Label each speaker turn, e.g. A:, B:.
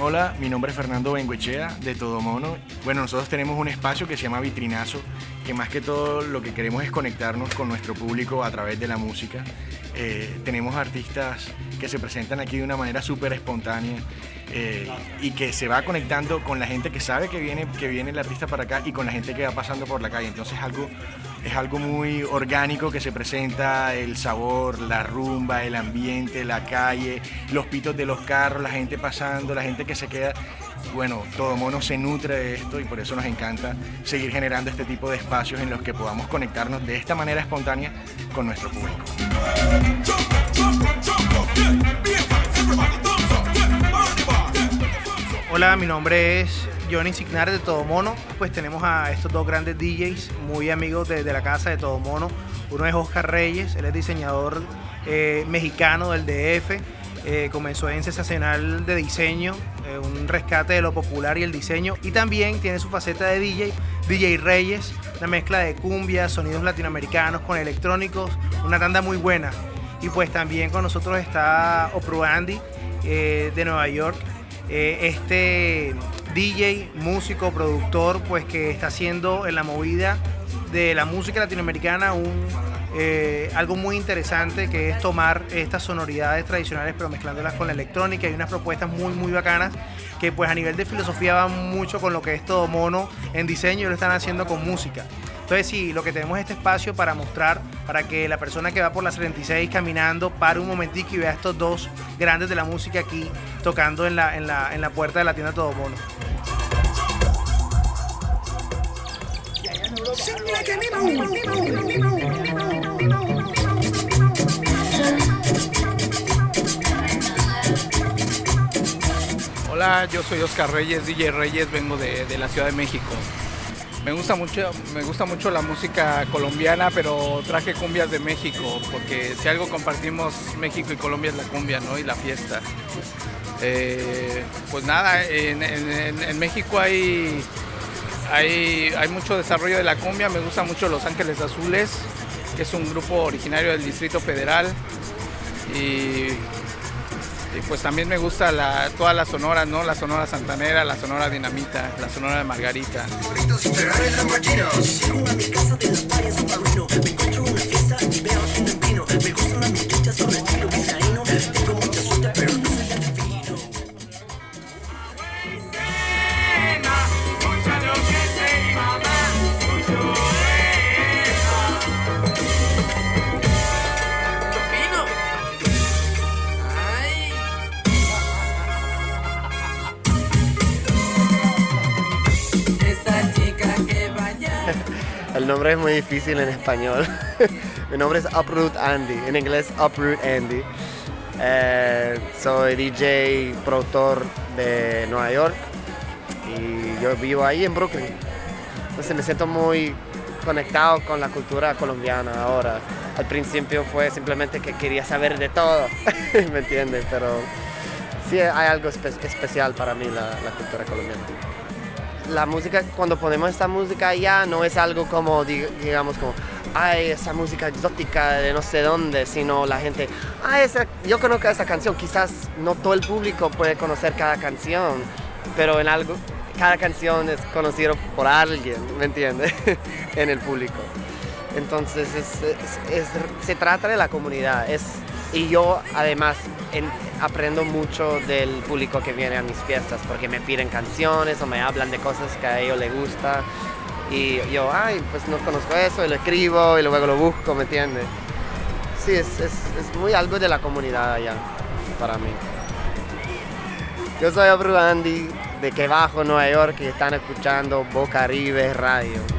A: Hola, mi nombre es Fernando Bengoechea de Todomono. Bueno, nosotros tenemos un espacio que se llama Vitrinazo, que más que todo lo que queremos es conectarnos con nuestro público a través de la música. Tenemos artistas que se presentan aquí de una manera súper espontánea y que se va conectando con la gente que sabe que viene el artista para acá y con la gente que va pasando por la calle. Entonces es algo muy orgánico que se presenta, el sabor, la rumba, el ambiente, la calle, los pitos de los carros, la gente pasando, la gente que se queda. Bueno, Todomono se nutre de esto y por eso nos encanta seguir generando este tipo de espacios en los que podamos conectarnos de esta manera espontánea con nuestro público.
B: Hola, mi nombre es Johnny Signar de Todomono. Pues tenemos a estos dos grandes DJs muy amigos de la casa de Todomono. Uno es Oscar Reyes, él es diseñador mexicano del DF. Comenzó en Sensacional de Diseño, un rescate de lo popular y el diseño, y también tiene su faceta de DJ Reyes, una mezcla de cumbia, sonidos latinoamericanos con electrónicos, una tanda muy buena. Y pues también con nosotros está Opru Andy de Nueva York, este DJ, músico, productor, pues que está haciendo en la movida de la música latinoamericana algo muy interesante, que es tomar estas sonoridades tradicionales pero mezclándolas con la electrónica. Hay unas propuestas muy bacanas que pues a nivel de filosofía van mucho con lo que es Todomono en diseño y lo están haciendo con música. Entonces sí, lo que tenemos es este espacio para mostrar, para que la persona que va por la 76 caminando pare un momentico y vea a estos dos grandes de la música aquí tocando en la puerta de la tienda Todomono.
C: Hola, yo soy Oscar Reyes, DJ Reyes, vengo de la Ciudad de México. Me gusta mucho la música colombiana, pero traje cumbias de México, porque si algo compartimos México y Colombia es la cumbia, ¿no? Y la fiesta. Pues nada, en México hay mucho desarrollo de la cumbia. Me gusta mucho Los Ángeles Azules, que es un grupo originario del Distrito Federal. Y pues también me gusta todas las sonoras, ¿no? La sonora santanera, la sonora dinamita, la sonora de Margarita.
D: El nombre es muy difícil en español. Mi nombre es Uproot Andy, en inglés Uproot Andy. Soy DJ, productor de Nueva York y yo vivo ahí en Brooklyn. Entonces me siento muy conectado con la cultura colombiana ahora. Al principio fue simplemente que quería saber de todo, ¿me entiendes? Pero sí hay algo especial para mí la cultura colombiana. La música, cuando ponemos esta música allá, no es algo como, digamos, como, ay, esa música exótica de no sé dónde, sino la gente, ay, yo conozco esa canción. Quizás no todo el público puede conocer cada canción, pero cada canción es conocida por alguien, ¿me entiendes? En el público. Entonces se trata de la comunidad. Y yo además aprendo mucho del público que viene a mis fiestas, porque me piden canciones o me hablan de cosas que a ellos les gusta. Y yo, pues no conozco eso, y lo escribo y luego lo busco, ¿me entiendes? Sí, es muy algo de la comunidad allá, para mí. Yo soy Opru Andy, de Que Bajo, Nueva York, y están escuchando Bocaribe Radio.